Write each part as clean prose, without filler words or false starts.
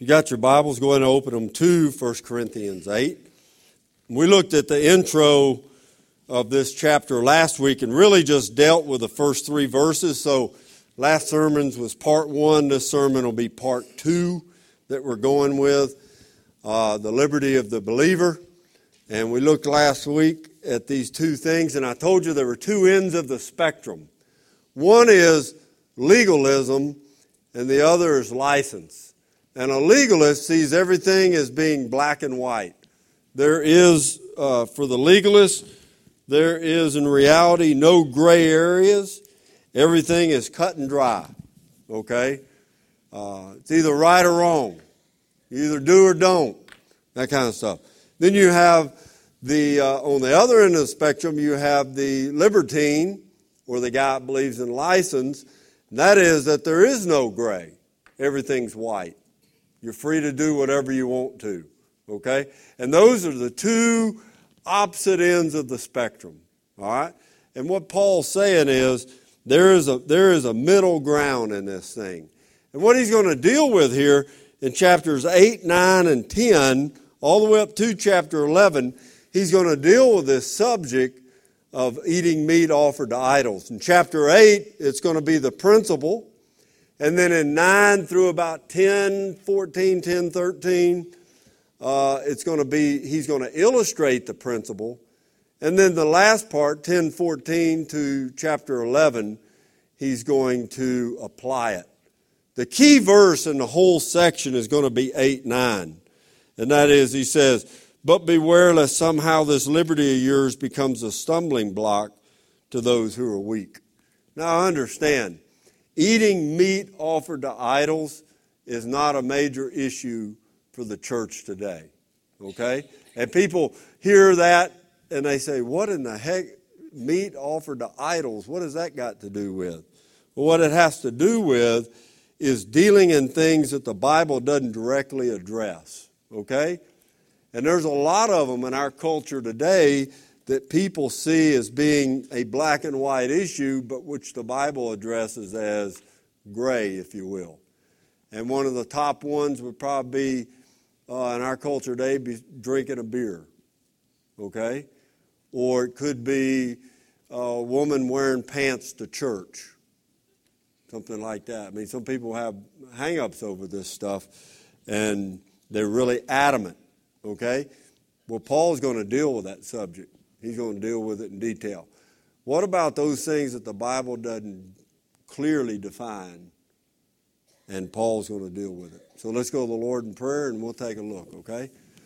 If you got your Bibles, go ahead and open them to 1 Corinthians 8. We looked at the intro of this chapter last week and really just dealt with the first three verses. So last sermon was part one. This sermon will be part two that we're going with, the liberty of the believer. And we looked last week at these two things, and I told you there were two ends of the spectrum. One is legalism, and the other is license. And a legalist sees everything as being black and white. There is, for the legalist, there is in reality no gray areas. Everything is cut and dry, okay? It's either right or wrong. You either do or don't, that kind of stuff. Then you have on the other end of the spectrum, you have the libertine, or the guy that believes in license. And that is that there is no gray. Everything's white. You're free to do whatever you want to, okay? And those are the two opposite ends of the spectrum, all right? And what Paul's saying is there is a middle ground in this thing. And what he's going to deal with here in chapters 8, 9, and 10, all the way up to chapter 11, he's going to deal with this subject of eating meat offered to idols. In chapter 8, it's going to be the principle. And then in 9 through about 10, 14, 10, 13, he's going to illustrate the principle. And then the last part, 10, 14 to chapter 11, he's going to apply it. The key verse in the whole section is going to be 8, 9. And that is, he says, "But beware lest somehow this liberty of yours becomes a stumbling block to those who are weak." Now understand, eating meat offered to idols is not a major issue for the church today, okay? And people hear that and they say, what in the heck, meat offered to idols, what has that got to do with? Well, what it has to do with is dealing in things that the Bible doesn't directly address, okay? And there's a lot of them in our culture today that people see as being a black and white issue, but which the Bible addresses as gray, if you will. And one of the top ones would probably be, in our culture today, be drinking a beer, okay? Or it could be a woman wearing pants to church, something like that. I mean, some people have hang-ups over this stuff, and they're really adamant, okay? Well, Paul's going to deal with that subject. He's going to deal with it in detail. What about those things that the Bible doesn't clearly define? And Paul's going to deal with it. So let's go to the Lord in prayer and we'll take a look, okay?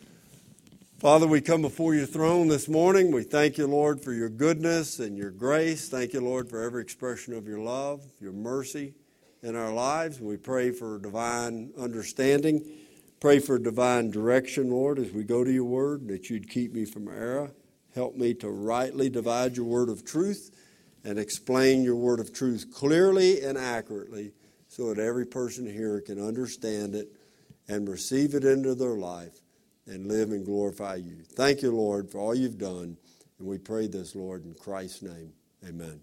Father, we come before your throne this morning. We thank you, Lord, for your goodness and your grace. Thank you, Lord, for every expression of your love, your mercy in our lives. We pray for divine understanding. Pray for divine direction, Lord, as we go to your word, that you'd keep me from error. Help me to rightly divide your word of truth and explain your word of truth clearly and accurately so that every person here can understand it and receive it into their life and live and glorify you. Thank you, Lord, for all you've done. And we pray this, Lord, in Christ's name. Amen.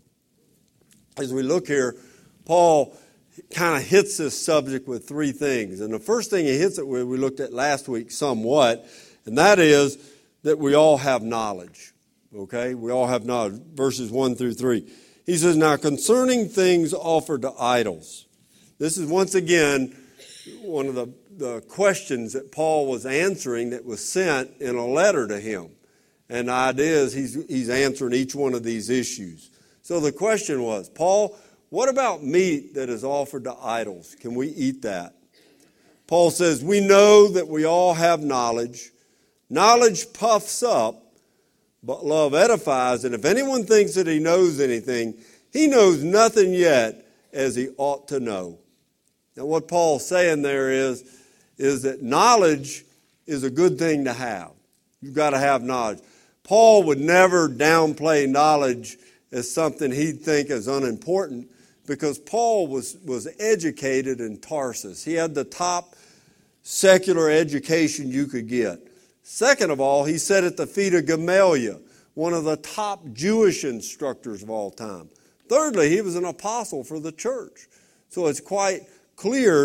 As we look here, Paul kind of hits this subject with three things. And the first thing he hits it with, we looked at last week somewhat, and that is that we all have knowledge, okay? We all have knowledge, verses 1 through 3. He says, "Now concerning things offered to idols." This is once again one of the questions that Paul was answering that was sent in a letter to him. And the idea is he's answering each one of these issues. So the question was, Paul, what about meat that is offered to idols? Can we eat that? Paul says, "We know that we all have knowledge. Knowledge puffs up, but love edifies. And if anyone thinks that he knows anything, he knows nothing yet as he ought to know." Now what Paul's saying there is that knowledge is a good thing to have. You've got to have knowledge. Paul would never downplay knowledge as something he'd think is unimportant, because Paul was educated in Tarsus. He had the top secular education you could get. Second of all, he sat at the feet of Gamaliel, one of the top Jewish instructors of all time. Thirdly, he was an apostle for the church. So it's quite clear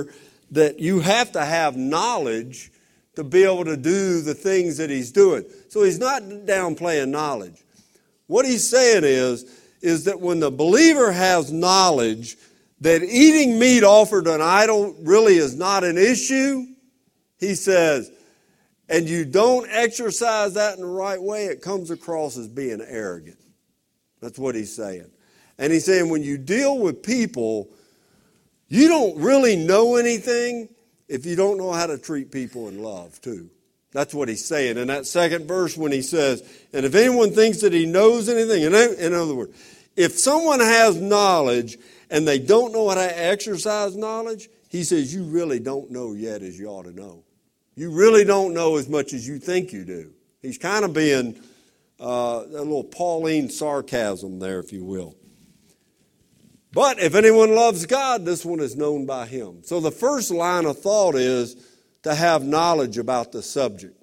that you have to have knowledge to be able to do the things that he's doing. So he's not downplaying knowledge. What he's saying is that when the believer has knowledge that eating meat offered to an idol really is not an issue, he says, and you don't exercise that in the right way, it comes across as being arrogant. That's what he's saying. And he's saying when you deal with people, you don't really know anything if you don't know how to treat people in love, too. That's what he's saying. In that second verse when he says, and if anyone thinks that he knows anything, in other words, if someone has knowledge and they don't know how to exercise knowledge, he says, you really don't know yet as you ought to know. You really don't know as much as you think you do. He's kind of being a little Pauline sarcasm there, if you will. But if anyone loves God, this one is known by him. So the first line of thought is to have knowledge about the subject.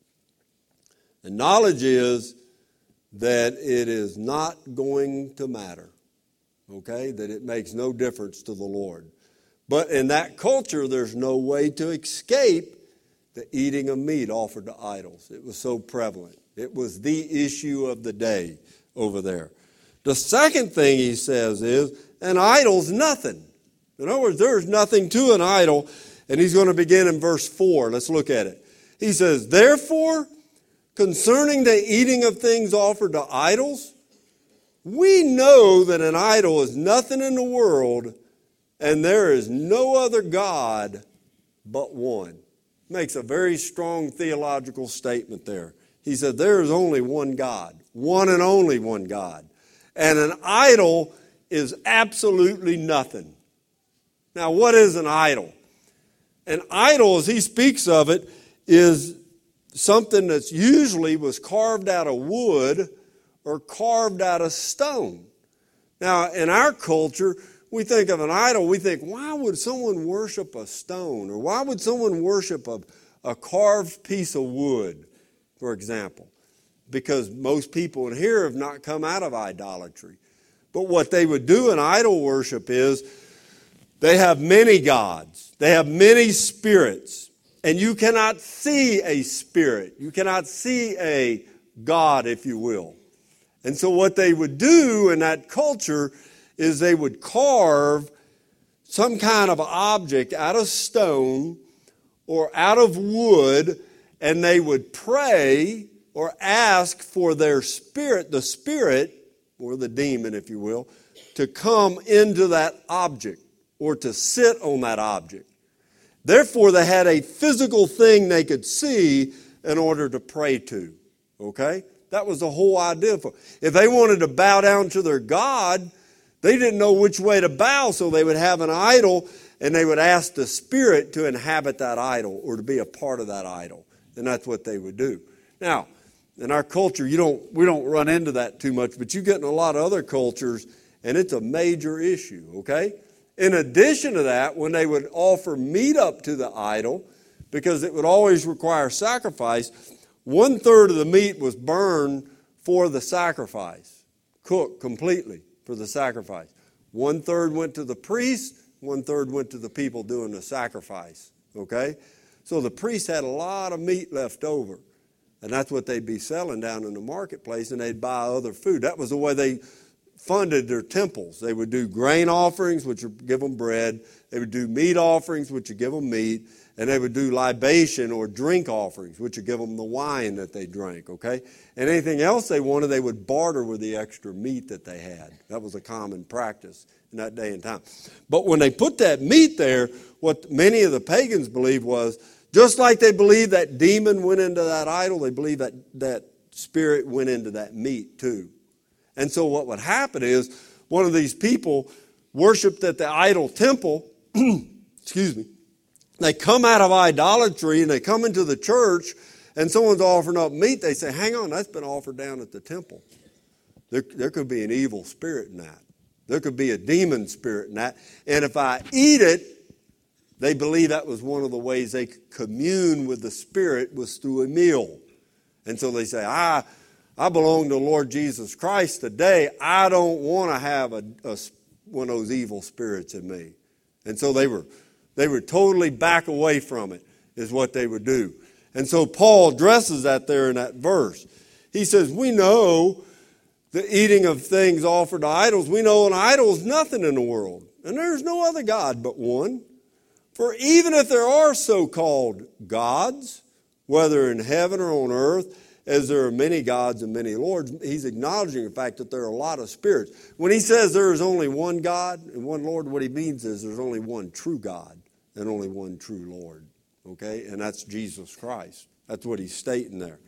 And knowledge is that it is not going to matter. Okay? That it makes no difference to the Lord. But in that culture, there's no way to escape the eating of meat offered to idols. It was so prevalent. It was the issue of the day over there. The second thing he says is, an idol's nothing. In other words, there's nothing to an idol. And he's going to begin in verse 4. Let's look at it. He says, therefore, concerning the eating of things offered to idols, we know that an idol is nothing in the world, and there is no other God but one. Makes a very strong theological statement there. He said, there is only one God, one and only one God. And an idol is absolutely nothing. Now, what is an idol? An idol, as he speaks of it, is something that's usually was carved out of wood or carved out of stone. Now, in our culture, we think of an idol, we think, why would someone worship a stone? Or why would someone worship a carved piece of wood, for example? Because most people in here have not come out of idolatry. But what they would do in idol worship is they have many gods. They have many spirits. And you cannot see a spirit. You cannot see a God, if you will. And so what they would do in that culture is they would carve some kind of object out of stone or out of wood, and they would pray or ask for their spirit, the spirit, or the demon, if you will, to come into that object or to sit on that object. Therefore, they had a physical thing they could see in order to pray to. Okay? That was the whole idea. If they wanted to bow down to their God, they didn't know which way to bow, so they would have an idol and they would ask the spirit to inhabit that idol or to be a part of that idol. And that's what they would do. Now, in our culture, we don't run into that too much, but you get in a lot of other cultures, and it's a major issue, okay? In addition to that, when they would offer meat up to the idol, because it would always require sacrifice, 1/3 of the meat was burned for the sacrifice, cooked completely for the sacrifice. 1/3 went to the priest, 1/3 went to the people doing the sacrifice, okay? So the priest had a lot of meat left over. And that's what they'd be selling down in the marketplace, and they'd buy other food. That was the way they funded their temples. They would do grain offerings, which would give them bread. They would do meat offerings, which would give them meat. And they would do libation or drink offerings, which would give them the wine that they drank, okay? And anything else they wanted, they would barter with the extra meat that they had. That was a common practice in that day and time. But when they put that meat there, what many of the pagans believed was, just like they believed that demon went into that idol, they believed that spirit went into that meat too. And so what would happen is one of these people worshiped at the idol temple, excuse me, they come out of idolatry and they come into the church and someone's offering up meat, they say, hang on, that's been offered down at the temple. There could be an evil spirit in that. There could be a demon spirit in that. And if I eat it, they believe that was one of the ways they could commune with the Spirit was through a meal. And so they say, I belong to the Lord Jesus Christ today. I don't want to have one of those evil spirits in me. And so they were They would totally back away from it, is what they would do. And so Paul addresses that there in that verse. He says, we know the eating of things offered to idols. We know an idol is nothing in the world, and there's no other God but one. For even if there are so-called gods, whether in heaven or on earth, as there are many gods and many lords, he's acknowledging the fact that there are a lot of spirits. When he says there is only one God and one Lord, what he means is there's only one true God and only one true Lord. Okay? And that's Jesus Christ. That's what he's stating there.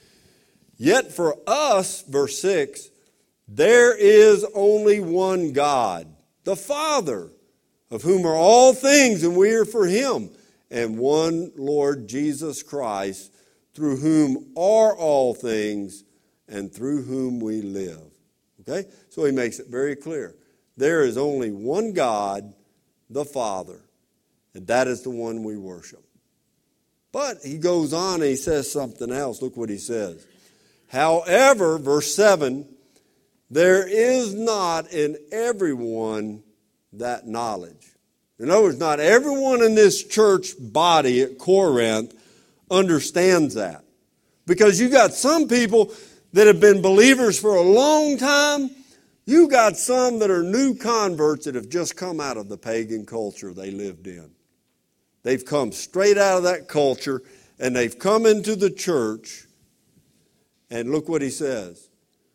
Yet for us, verse 6, there is only one God, the Father, of whom are all things, and we are for him, and one Lord Jesus Christ, through whom are all things, and through whom we live. Okay? So he makes it very clear. There is only one God, the Father, and that is the one we worship. But he goes on and he says something else. Look what he says. However, verse 7, there is not in everyone that knowledge. In other words, not everyone in this church body at Corinth understands that. Because you got some people that have been believers for a long time. You got some that are new converts that have just come out of the pagan culture they lived in. They've come straight out of that culture and they've come into the church. And look what he says.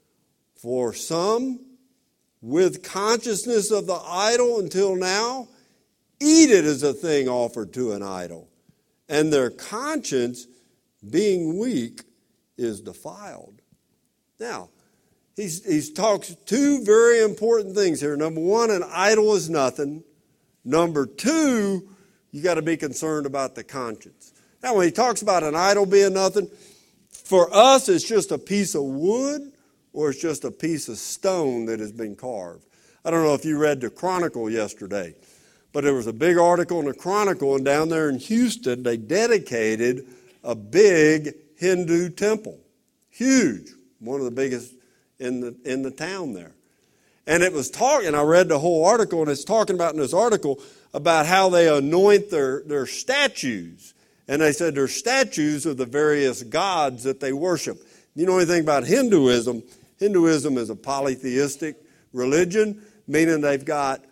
For some, with consciousness of the idol until now, eat it as a thing offered to an idol. And their conscience, being weak, is defiled. Now, he talks two very important things here. Number one, an idol is nothing. Number two, you got to be concerned about the conscience. Now, when he talks about an idol being nothing, for us, it's just a piece of wood or it's just a piece of stone that has been carved. I don't know if you read the Chronicle yesterday, but there was a big article in the Chronicle, and down there in Houston, they dedicated a big Hindu temple. Huge. One of the biggest in the town there. And it was talking, I read the whole article, and it's talking about in this article about how they anoint their statues. And they said they're statues of the various gods that they worship. You know anything about Hinduism? Hinduism is a polytheistic religion, meaning they've got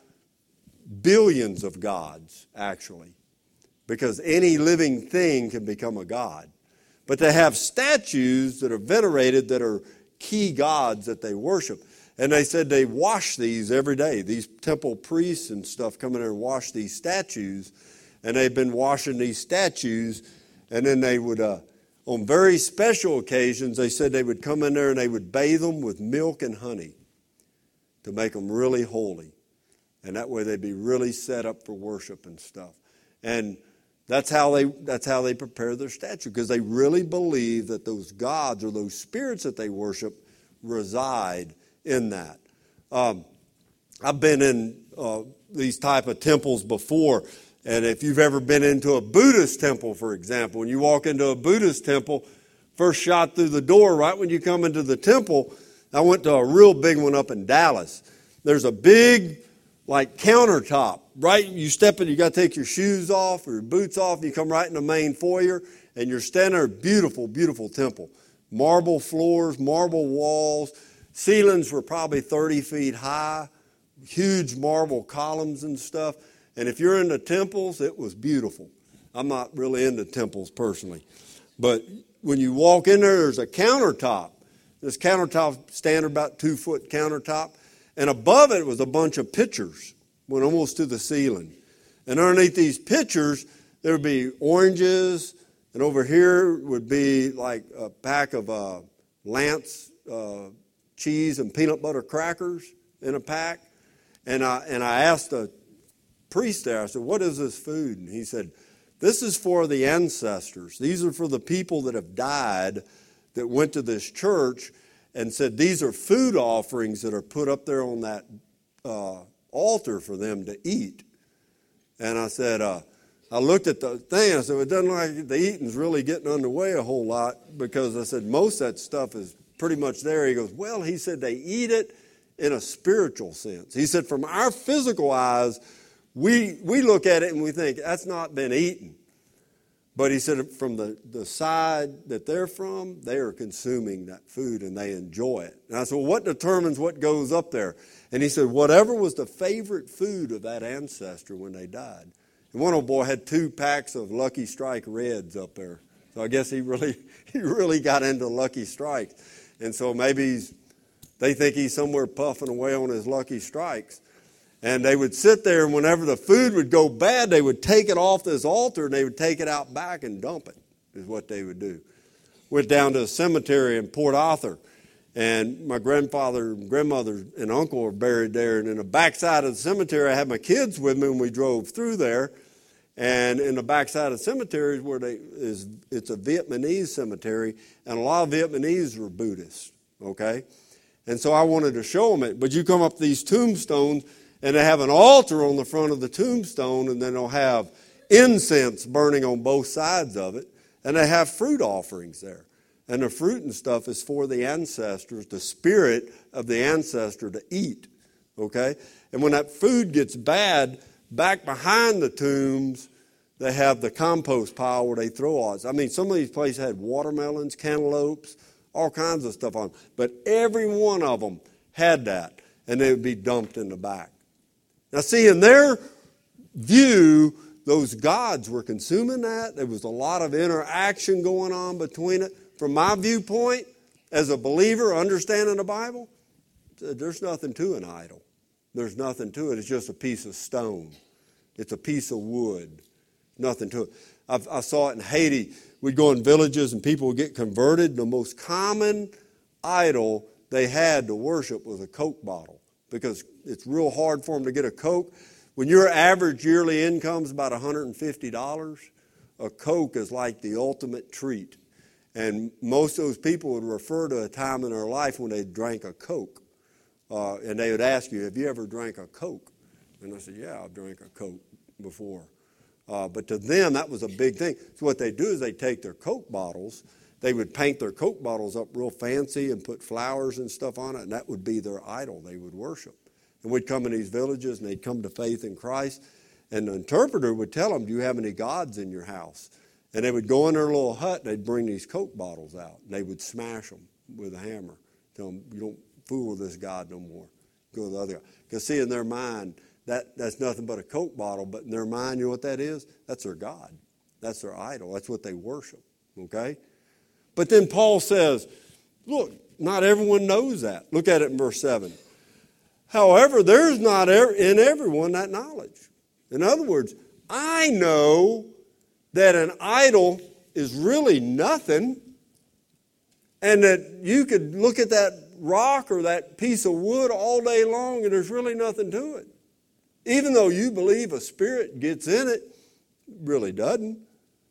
billions of gods, actually. Because any living thing can become a god. But they have statues that are venerated that are key gods that they worship. And they said they wash these every day. These temple priests and stuff come in there and wash these statues. And they've been washing these statues. And then they would, on very special occasions, they said they would come in there and they would bathe them with milk and honey to make them really holy. And that way they'd be really set up for worship and stuff. And that's how they prepare their statue, because they really believe that those gods or those spirits that they worship reside in that. I've been in these type of temples before, and if you've ever been into a Buddhist temple, for example, when you walk into a Buddhist temple, first shot through the door, right when you come into the temple, I went to a real big one up in Dallas. There's a big, like, countertop. Right, you step in, you got to take your shoes off or your boots off, and you come right in the main foyer, and you're standing there, beautiful, beautiful temple. Marble floors, marble walls, ceilings were probably 30 feet high, huge marble columns and stuff. And if you're into temples, it was beautiful. I'm not really into temples personally. But when you walk in there, there's a countertop. This countertop, standard about 2-foot countertop, and above it was a bunch of pictures. Went almost to the ceiling. And underneath these pictures, there would be oranges, and over here would be like a pack of Lance cheese and peanut butter crackers in a pack. And I asked the priest there, I said, what is this food? And he said, this is for the ancestors. These are for the people that have died that went to this church, and said these are food offerings that are put up there on that altar for them to eat. And I said, I looked at the thing, I said, it doesn't look like the eating's really getting underway a whole lot, because I said, most of that stuff is pretty much there. He goes, well, he said, they eat it in a spiritual sense. He said, from our physical eyes, We look at it and we think, that's not been eaten. But he said from the side that they're from, they are consuming that food and they enjoy it. And I said, well, what determines what goes up there? And he said, whatever was the favorite food of that ancestor when they died. And one old boy had 2 packs of Lucky Strike Reds up there. So I guess he really got into Lucky Strikes. And so maybe they think he's somewhere puffing away on his Lucky Strikes. And they would sit there, and whenever the food would go bad, they would take it off this altar, and they would take it out back and dump it, is what they would do. Went down to a cemetery in Port Arthur, and my grandfather, grandmother, and uncle were buried there. And in the backside of the cemetery, I had my kids with me when we drove through there. And in the backside of the cemetery is where it's a Vietnamese cemetery, and a lot of Vietnamese were Buddhists, okay? And so I wanted to show them it. But you come up these tombstones, and they have an altar on the front of the tombstone, and then they'll have incense burning on both sides of it, and they have fruit offerings there. And the fruit and stuff is for the ancestors, the spirit of the ancestor to eat, okay? And when that food gets bad, back behind the tombs, they have the compost pile where they throw all this. I mean, some of these places had watermelons, cantaloupes, all kinds of stuff on them. But every one of them had that, and they would be dumped in the back. Now, see, in their view, those gods were consuming that. There was a lot of interaction going on between it. From my viewpoint, as a believer, understanding the Bible, there's nothing to an idol. There's nothing to it. It's just a piece of stone. It's a piece of wood. Nothing to it. I saw it in Haiti. We'd go in villages and people would get converted. The most common idol they had to worship was a Coke bottle, because it's real hard for them to get a Coke. When your average yearly income is about $150, a Coke is like the ultimate treat. And most of those people would refer to a time in their life when they drank a Coke. And they would ask you, have you ever drank a Coke? And I said, yeah, I've drank a Coke before. But to them, that was a big thing. So what they do is they take their Coke bottles, they would paint their Coke bottles up real fancy and put flowers and stuff on it, and that would be their idol they would worship. And we'd come in these villages, and they'd come to faith in Christ, and the interpreter would tell them, do you have any gods in your house? And they would go in their little hut, and they'd bring these Coke bottles out, and they would smash them with a hammer. Tell them, you don't fool with this God no more. Go to the other guy. Because see, in their mind, that's nothing but a Coke bottle, but in their mind, you know what that is? That's their God. That's their idol. That's what they worship, okay? But then Paul says, look, not everyone knows that. Look at it in verse 7. However, there's not in everyone that knowledge. In other words, I know that an idol is really nothing, and that you could look at that rock or that piece of wood all day long and there's really nothing to it. Even though you believe a spirit gets in it, it really doesn't.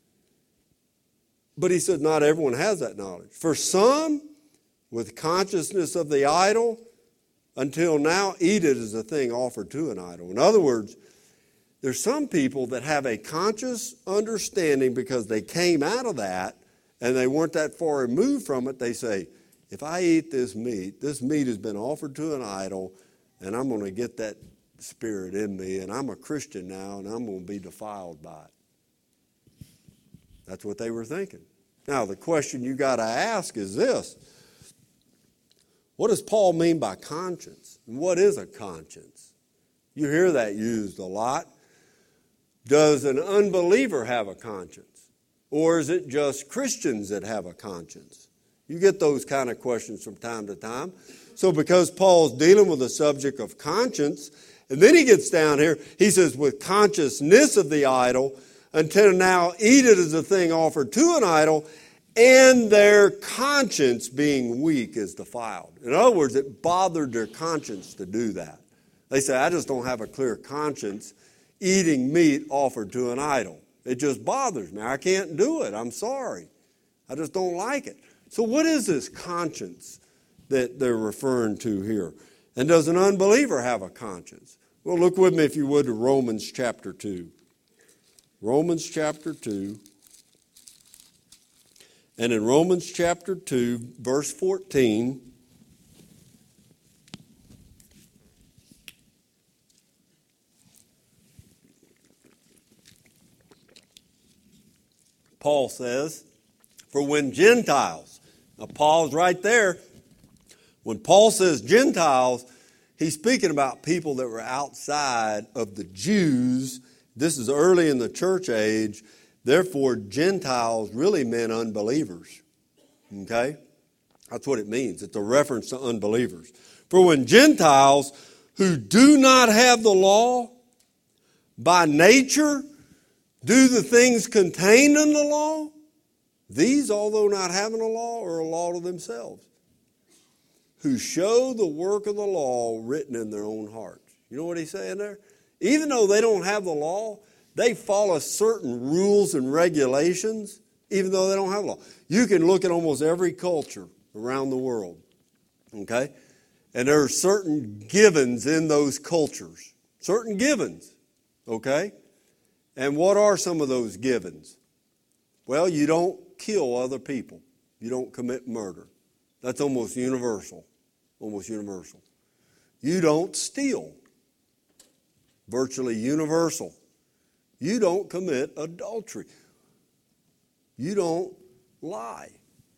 But he said not everyone has that knowledge. For some, with consciousness of the idol, until now eat it as a thing offered to an idol. In other words, there's some people that have a conscious understanding because they came out of that and they weren't that far removed from it. They say, if I eat this meat has been offered to an idol, and I'm going to get that spirit in me, and I'm a Christian now, and I'm going to be defiled by it. That's what they were thinking. Now, the question you got to ask is this. What does Paul mean by conscience? And what is a conscience? You hear that used a lot. Does an unbeliever have a conscience? Or is it just Christians that have a conscience? You get those kind of questions from time to time. So because Paul's dealing with the subject of conscience, and then he gets down here, he says, with consciousness of the idol, until now eat it as a thing offered to an idol, and their conscience being weak is defiled. In other words, it bothered their conscience to do that. They say, I just don't have a clear conscience eating meat offered to an idol. It just bothers me. I can't do it. I'm sorry. I just don't like it. So what is this conscience that they're referring to here? And does an unbeliever have a conscience? Well, look with me, if you would, to Romans chapter 2. Romans chapter 2. And in Romans chapter 2, verse 14, Paul says, for when Gentiles, now pause right there. When Paul says Gentiles, he's speaking about people that were outside of the Jews. This is early in the church age. Therefore, Gentiles really meant unbelievers. Okay? That's what it means. It's a reference to unbelievers. For when Gentiles who do not have the law by nature do the things contained in the law, these, although not having a law, are a law to themselves, who show the work of the law written in their own hearts. You know what he's saying there? Even though they don't have the law, they follow certain rules and regulations, even though they don't have law. You can look at almost every culture around the world, okay? And there are certain givens in those cultures, certain givens, okay? And what are some of those givens? Well, you don't kill other people. You don't commit murder. That's almost universal, almost universal. You don't steal, virtually universal. You don't commit adultery. You don't lie.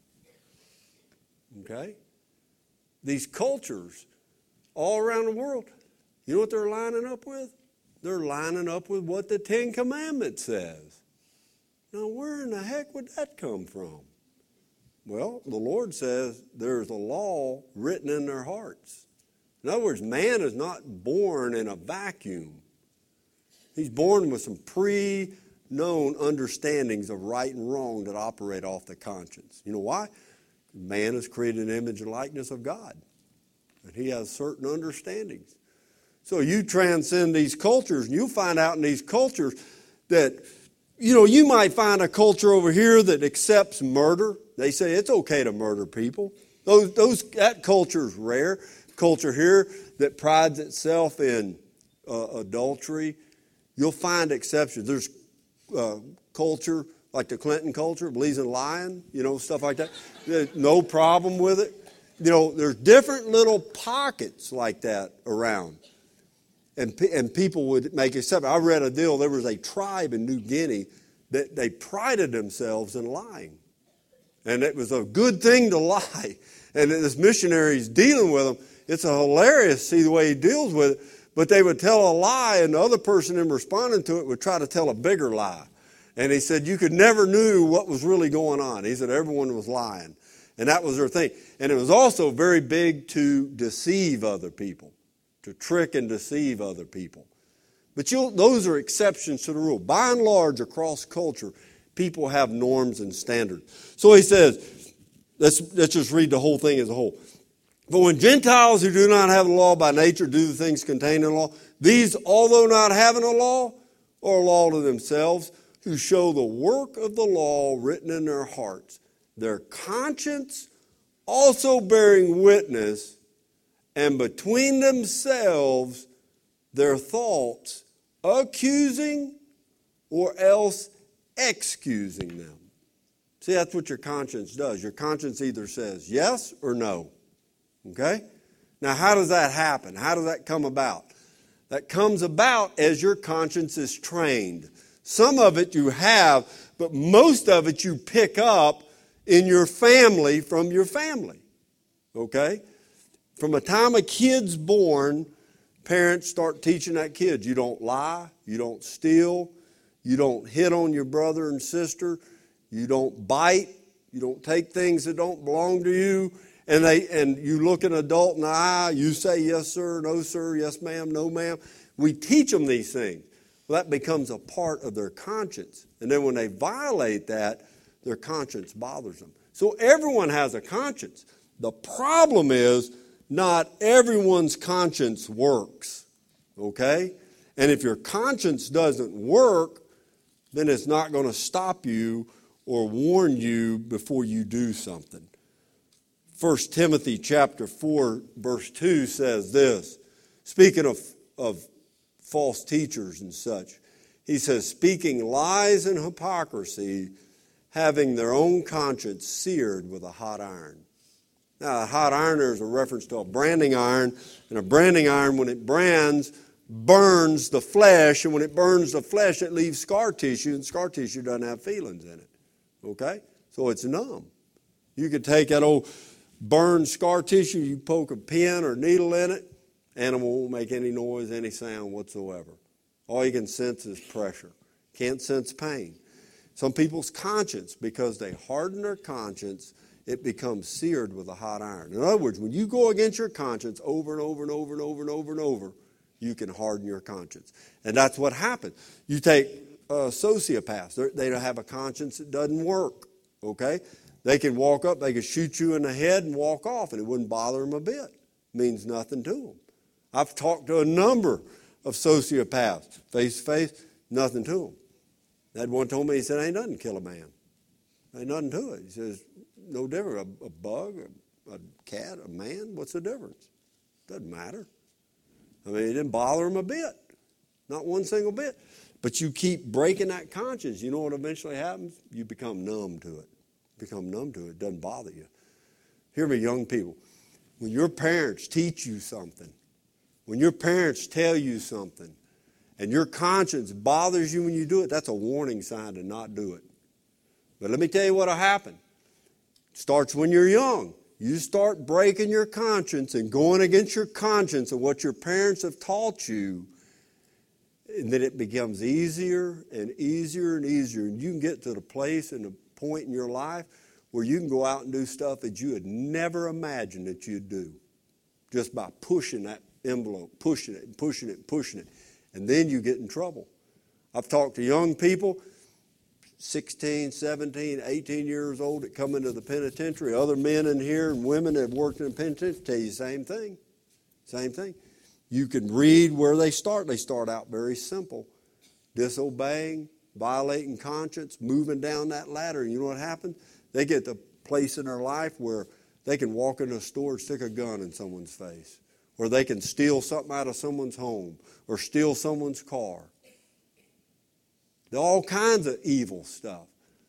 Okay? These cultures all around the world, you know what they're lining up with? They're lining up with what the Ten Commandments says. Now, where in the heck would that come from? Well, the Lord says there's a law written in their hearts. In other words, man is not born in a vacuum. He's born with some pre-known understandings of right and wrong that operate off the conscience. You know why? Man is created in the image and likeness of God. And he has certain understandings. So you transcend these cultures, and you'll find out in these cultures that, you know, you might find a culture over here that accepts murder. They say it's okay to murder people. That culture is rare. Culture here that prides itself in adultery. You'll find exceptions. There's culture like the Clinton culture, believes in lying, you know, stuff like that. There's no problem with it. You know, there's different little pockets like that around. And people would make exceptions. I read a deal, there was a tribe in New Guinea that they prided themselves in lying. And it was a good thing to lie. And this missionary's dealing with them. It's hilarious to see the way he deals with it. But they would tell a lie, and the other person in responding to it would try to tell a bigger lie. And he said you could never knew what was really going on. He said everyone was lying. And that was their thing. And it was also very big to deceive other people, to trick and deceive other people. But those are exceptions to the rule. By and large, across culture, people have norms and standards. So he says, let's just read the whole thing as a whole. But when Gentiles who do not have the law by nature do the things contained in the law, these, although not having a law, are a law to themselves, who show the work of the law written in their hearts, their conscience also bearing witness, and between themselves their thoughts accusing or else excusing them. See, that's what your conscience does. Your conscience either says yes or no. Okay? Now, how does that happen? How does that come about? That comes about as your conscience is trained. Some of it you have, but most of it you pick up in your family from your family. Okay? From the time a kid's born, parents start teaching that kid, you don't lie, you don't steal, you don't hit on your brother and sister, you don't bite, you don't take things that don't belong to you, and you look an adult in the eye, you say yes sir, no sir, yes ma'am, no ma'am. We teach them these things. Well, that becomes a part of their conscience. And then when they violate that, their conscience bothers them. So everyone has a conscience. The problem is not everyone's conscience works. Okay? And if your conscience doesn't work, then it's not going to stop you or warn you before you do something. 1 Timothy chapter 4, verse 2 says this. Speaking of false teachers and such, he says, speaking lies and hypocrisy, having their own conscience seared with a hot iron. Now, a hot iron there is a reference to a branding iron, and a branding iron, when it brands, burns the flesh, and when it burns the flesh, it leaves scar tissue, and scar tissue doesn't have feelings in it. Okay? So it's numb. You could take that old burned scar tissue, you poke a pin or needle in it, animal won't make any noise, any sound whatsoever. All you can sense is pressure. Can't sense pain. Some people's conscience, because they harden their conscience, it becomes seared with a hot iron. In other words, when you go against your conscience over and over and over and over and over and over, you can harden your conscience. And that's what happens. You take sociopaths. They have a conscience that doesn't work. Okay? They can walk up, they can shoot you in the head and walk off, and it wouldn't bother them a bit. It means nothing to them. I've talked to a number of sociopaths, face to face, nothing to them. That one told me, he said, ain't nothing to kill a man. Ain't nothing to it. He says, no different. A bug, a cat, a man, what's the difference? Doesn't matter. I mean, it didn't bother him a bit. Not one single bit. But you keep breaking that conscience. You know what eventually happens? You become numb to it. Become numb to it. It doesn't bother you. Hear me, young people. When your parents teach you something, when your parents tell you something, and your conscience bothers you when you do it, that's a warning sign to not do it. But let me tell you what'll happen. It starts when you're young. You start breaking your conscience and going against your conscience and what your parents have taught you, and then it becomes easier and easier and easier. And you can get to the place and the point in your life where you can go out and do stuff that you had never imagined that you'd do, just by pushing that envelope, pushing it and pushing it and pushing it. And then you get in trouble. I've talked to young people, 16, 17, 18 years old, that come into the penitentiary. Other men in here and women that have worked in the penitentiary tell you the same thing. Same thing. You can read where they start. They start out very simple. Disobeying, violating conscience, moving down that ladder. And you know what happens? They get to a place in their life where they can walk into a store and stick a gun in someone's face. Or they can steal something out of someone's home. Or steal someone's car. All kinds of evil stuff.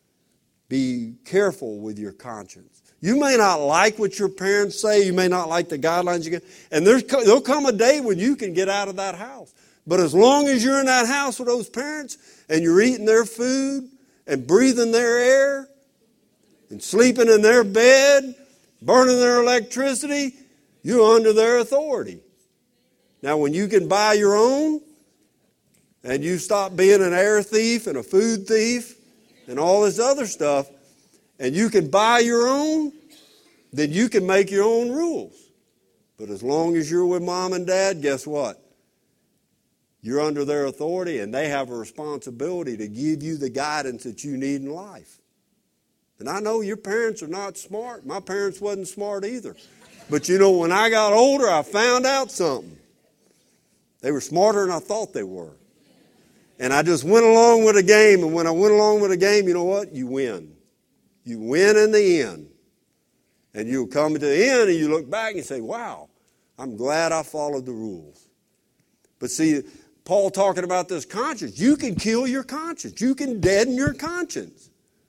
Be careful with your conscience. You may not like what your parents say. You may not like the guidelines you get. And there'll come a day when you can get out of that house. But as long as you're in that house with those parents and you're eating their food and breathing their air and sleeping in their bed, burning their electricity, you're under their authority. Now, when you can buy your own and you stop being an air thief and a food thief and all this other stuff, and you can buy your own, then you can make your own rules. But as long as you're with mom and dad, guess what? You're under their authority, and they have a responsibility to give you the guidance that you need in life. And I know your parents are not smart. My parents wasn't smart either. But you know, when I got older, I found out something. They were smarter than I thought they were. And I just went along with the game. And when I went along with the game, you know what? You win. You win in the end. And you'll come to the end and you look back and you say, wow, I'm glad I followed the rules. But see, Paul talking about this conscience. You can kill your conscience. You can deaden your conscience.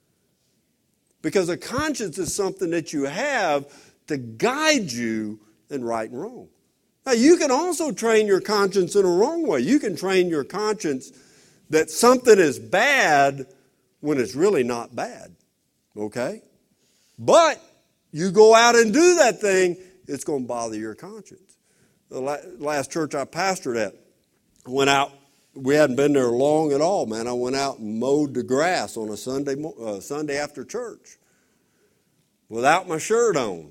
Because a conscience is something that you have to guide you in right and wrong. Now, you can also train your conscience in a wrong way. You can train your conscience that something is bad when it's really not bad. Okay? But you go out and do that thing, it's going to bother your conscience. The last church I pastored at, I went out. We hadn't been there long at all, man. I went out and mowed the grass on a Sunday after church without my shirt on.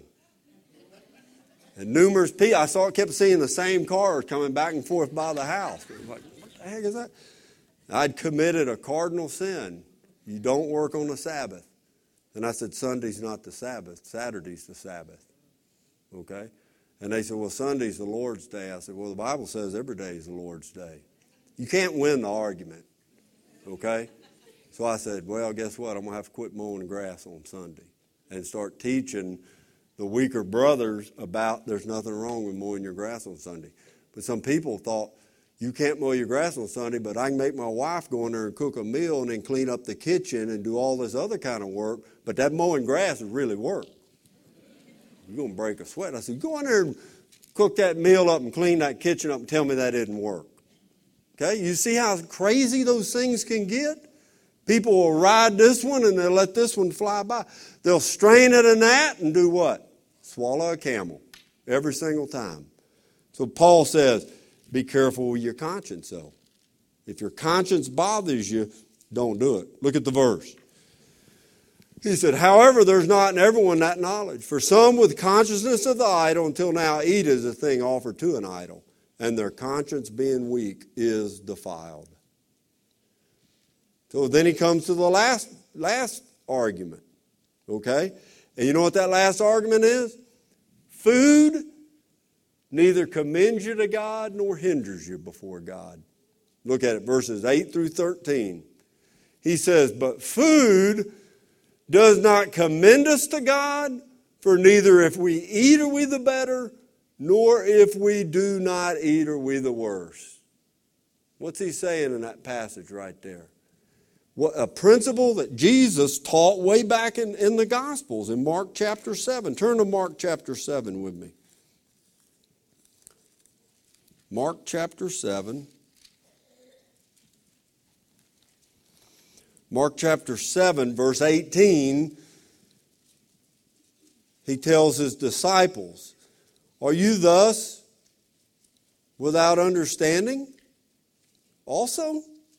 And numerous people, kept seeing the same cars coming back and forth by the house. I was like, what the heck is that? I'd committed a cardinal sin. You don't work on the Sabbath. And I said, Sunday's not the Sabbath. Saturday's the Sabbath. Okay? And they said, well, Sunday's the Lord's Day. I said, well, the Bible says every day is the Lord's Day. You can't win the argument. Okay? So I said, well, guess what? I'm going to have to quit mowing the grass on Sunday and start teaching the weaker brothers about there's nothing wrong with mowing your grass on Sunday. But some people thought, you can't mow your grass on Sunday, but I can make my wife go in there and cook a meal and then clean up the kitchen and do all this other kind of work. But that mowing grass is really work. You're going to break a sweat. I said, go in there and cook that meal up and clean that kitchen up and tell me that didn't work. Okay, you see how crazy those things can get? People will ride this one and they'll let this one fly by. They'll strain at a gnat and do what? Swallow a camel every single time. So Paul says, be careful with your conscience, though. If your conscience bothers you, don't do it. Look at the verse. He said, however, there's not in everyone that knowledge. For some with consciousness of the idol until now eat as a thing offered to an idol, and their conscience being weak is defiled. So then he comes to the last argument. Okay? And you know what that last argument is? Food neither commends you to God nor hinders you before God. Look at it, verses 8 through 13. He says, but food does not commend us to God, for neither if we eat are we the better, nor if we do not eat are we the worse. What's he saying in that passage right there? What a principle that Jesus taught way back in the Gospels, in Mark chapter 7. Turn to Mark chapter 7 with me. Mark chapter 7. Mark chapter 7, verse 18, he tells his disciples, are you thus without understanding also?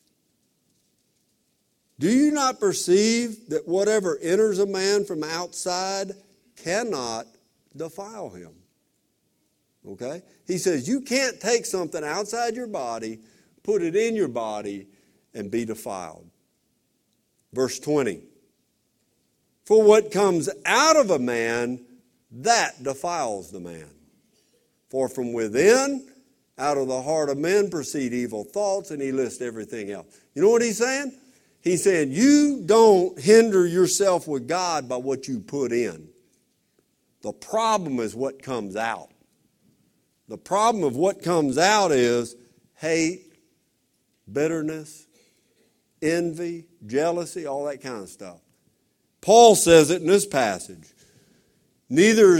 Do you not perceive that whatever enters a man from outside cannot defile him? Okay? He says you can't take something outside your body, put it in your body, and be defiled. Verse 20. For what comes out of a man, that defiles the man. For from within, out of the heart of men proceed evil thoughts, and he lists everything else. You know what he's saying? He's saying you don't hinder yourself with God by what you put in. The problem is what comes out. The problem of what comes out is hate, bitterness, envy, jealousy, all that kind of stuff. Paul says it in this passage. Neither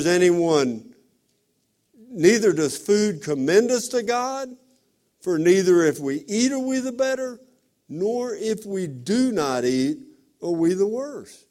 does food commend us to God, for neither if we eat are we the better, nor if we do not eat are we the worse.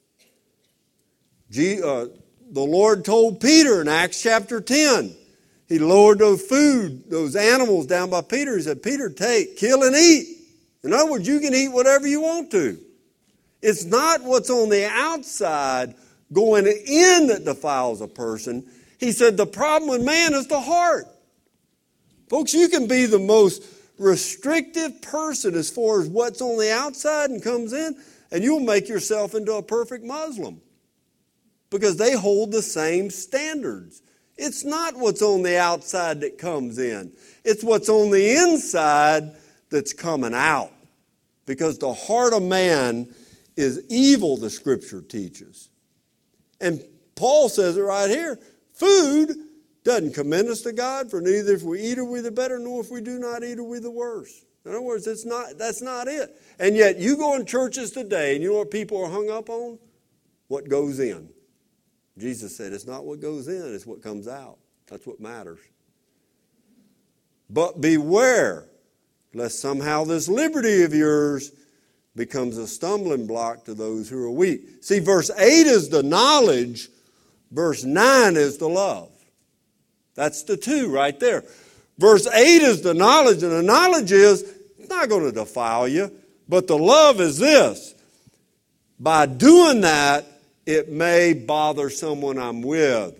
The Lord told Peter in Acts chapter 10, he lowered those animals down by Peter. He said, Peter, kill and eat. In other words, you can eat whatever you want to. It's not what's on the outside going in that defiles a person. He said the problem with man is the heart. Folks, you can be the most restrictive person as far as what's on the outside and comes in, and you'll make yourself into a perfect Muslim because they hold the same standards. It's not what's on the outside that comes in. It's what's on the inside that's coming out. Because the heart of man is evil, the Scripture teaches. And Paul says it right here. Food doesn't commend us to God, for neither if we eat are we the better, nor if we do not eat are we the worse. In other words, that's not it. And yet you go in churches today, and you know what people are hung up on? What goes in. Jesus said it's not what goes in, it's what comes out. That's what matters. But beware, lest somehow this liberty of yours becomes a stumbling block to those who are weak. See, verse 8 is the knowledge. Verse 9 is the love. That's the two right there. Verse 8 is the knowledge, and the knowledge is it's not going to defile you. But the love is this. By doing that, it may bother someone I'm with.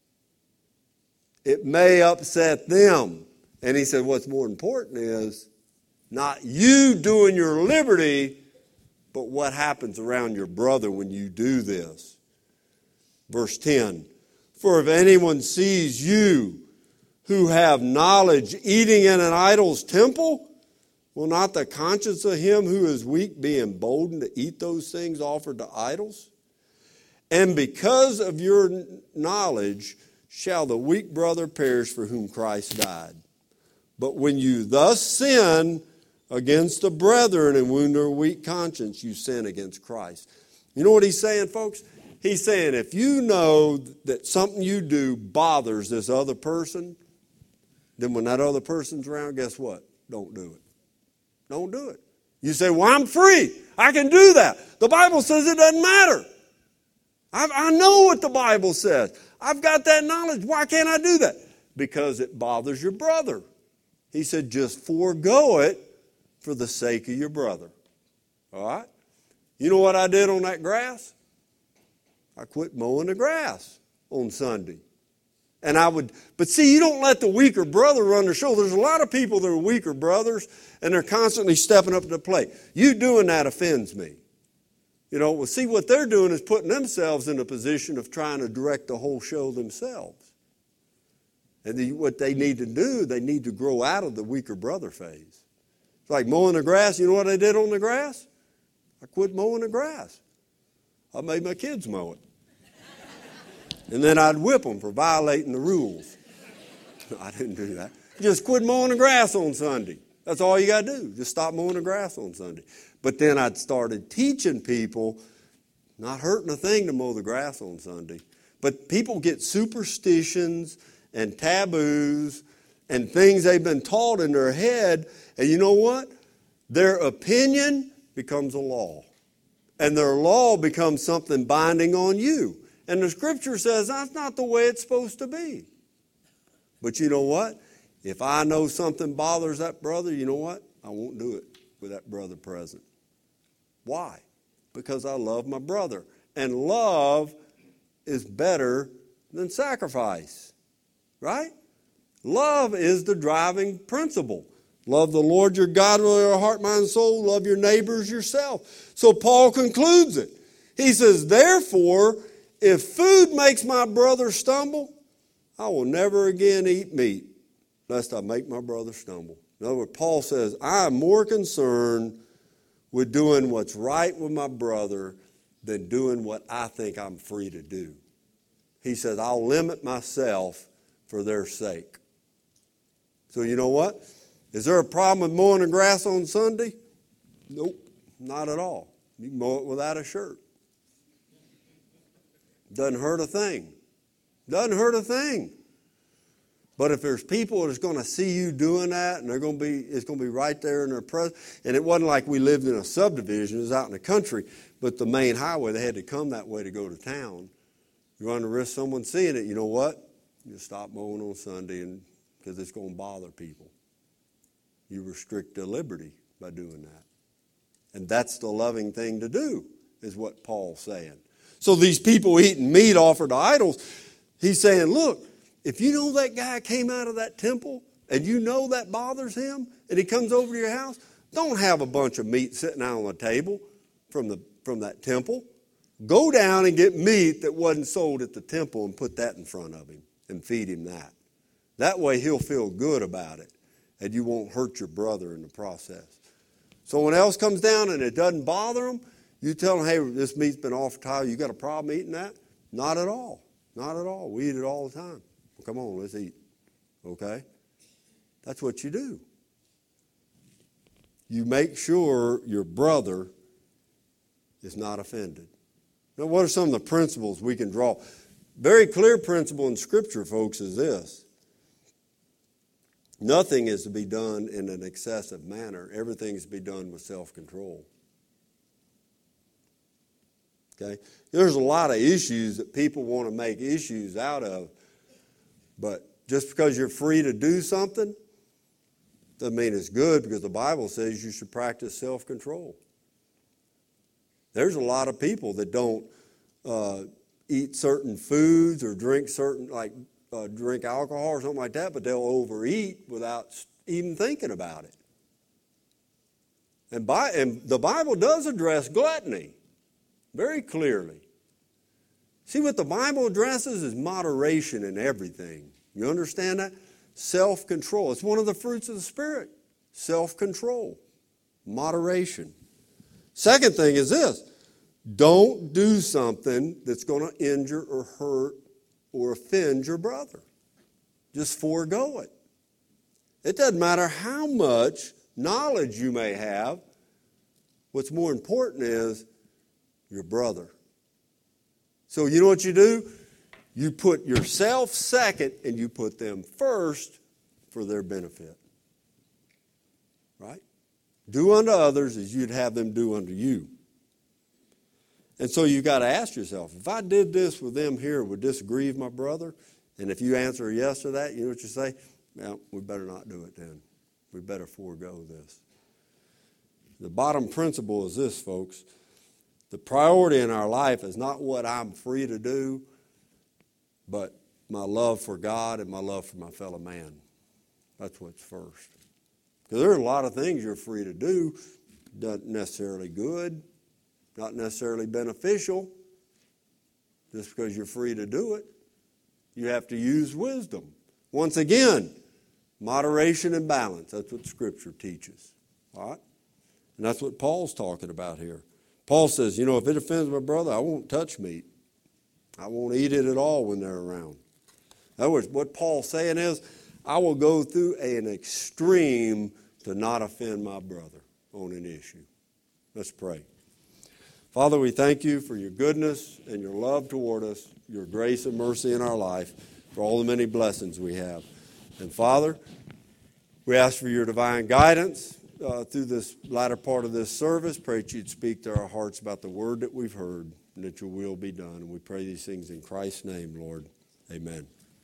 It may upset them. And he said what's more important is not you doing your liberty, but what happens around your brother when you do this. Verse 10, for if anyone sees you who have knowledge eating in an idol's temple, will not the conscience of him who is weak be emboldened to eat those things offered to idols? And because of your knowledge shall the weak brother perish for whom Christ died. But when you thus sin against the brethren and wound their weak conscience, you sin against Christ. You know what he's saying, folks? He's saying if you know that something you do bothers this other person, then when that other person's around, guess what? Don't do it. Don't do it. You say, well, I'm free. I can do that. The Bible says it doesn't matter. I know what the Bible says. I've got that knowledge. Why can't I do that? Because it bothers your brother. He said, just forego it for the sake of your brother. All right? You know what I did on that grass? I quit mowing the grass on Sunday. And but see, you don't let the weaker brother run the show. There's a lot of people that are weaker brothers, and they're constantly stepping up to the plate. You doing that offends me. Well, see, what they're doing is putting themselves in a position of trying to direct the whole show themselves. And what they need to do, they need to grow out of the weaker brother phase. It's like mowing the grass. You know what I did on the grass? I quit mowing the grass. I made my kids mow it. And then I'd whip them for violating the rules. I didn't do that. Just quit mowing the grass on Sunday. That's all you got to do. Just stop mowing the grass on Sunday. But then I'd started teaching people, not hurting a thing to mow the grass on Sunday. But people get superstitions and taboos and things they've been taught in their head. And you know what? Their opinion becomes a law. And their law becomes something binding on you. And the Scripture says that's not the way it's supposed to be. But you know what? If I know something bothers that brother, you know what? I won't do it with that brother present. Why? Because I love my brother. And love is better than sacrifice. Right? Love is the driving principle. Love the Lord your God with your heart, mind, and soul. Love your neighbors yourself. So Paul concludes it. He says, therefore, if food makes my brother stumble, I will never again eat meat, lest I make my brother stumble. In other words, Paul says, I am more concerned with doing what's right with my brother than doing what I think I'm free to do. He says, I'll limit myself for their sake. So you know what? Is there a problem with mowing the grass on Sunday? Nope, not at all. You can mow it without a shirt. Doesn't hurt a thing. Doesn't hurt a thing. But if there's people that's going to see you doing that, and it's going to be right there in their presence. And it wasn't like we lived in a subdivision. It was out in the country. But the main highway, they had to come that way to go to town. You run the risk of someone seeing it. You know what? You stop mowing on Sunday because it's going to bother people. You restrict their liberty by doing that. And that's the loving thing to do, is what Paul's saying. So these people eating meat offered to idols, he's saying, look, if you know that guy came out of that temple and you know that bothers him and he comes over to your house, don't have a bunch of meat sitting out on the table from that temple. Go down and get meat that wasn't sold at the temple and put that in front of him and feed him that. That way he'll feel good about it and you won't hurt your brother in the process. Someone else comes down and it doesn't bother them, you tell them, hey, this meat's been offered to you. You got a problem eating that? Not at all. Not at all. We eat it all the time. Well, come on, let's eat. Okay? That's what you do. You make sure your brother is not offended. Now, what are some of the principles we can draw? Very clear principle in Scripture, folks, is this. Nothing is to be done in an excessive manner. Everything is to be done with self-control. Okay? There's a lot of issues that people want to make issues out of, but just because you're free to do something doesn't mean it's good, because the Bible says you should practice self-control. There's a lot of people that don't eat certain foods or drink drink alcohol or something like that, but they'll overeat without even thinking about it. And the Bible does address gluttony very clearly. See, what the Bible addresses is moderation in everything. You understand that? Self-control. It's one of the fruits of the Spirit. Self-control. Moderation. Second thing is this. Don't do something that's going to injure or hurt or offend your brother. Just forego it. It doesn't matter how much knowledge you may have. What's more important is your brother. So you know what you do? You put yourself second and you put them first for their benefit. Right? Do unto others as you'd have them do unto you. And so you got to ask yourself, if I did this with them here, would this grieve my brother? And if you answer yes to that, you know what you say? Well, we better not do it then. We better forego this. The bottom principle is this, folks. The priority in our life is not what I'm free to do, but my love for God and my love for my fellow man. That's what's first. Because there are a lot of things you're free to do, not necessarily good, not necessarily beneficial, just because you're free to do it. You have to use wisdom. Once again, moderation and balance. That's what Scripture teaches. All right? And that's what Paul's talking about here. Paul says, you know, if it offends my brother, I won't touch meat. I won't eat it at all when they're around. In other words, what Paul's saying is, I will go through an extreme to not offend my brother on an issue. Let's pray. Father, we thank you for your goodness and your love toward us, your grace and mercy in our life, for all the many blessings we have. And Father, we ask for your divine guidance through this latter part of this service. Pray that you'd speak to our hearts about the word that we've heard, and that your will be done. And we pray these things in Christ's name, Lord. Amen.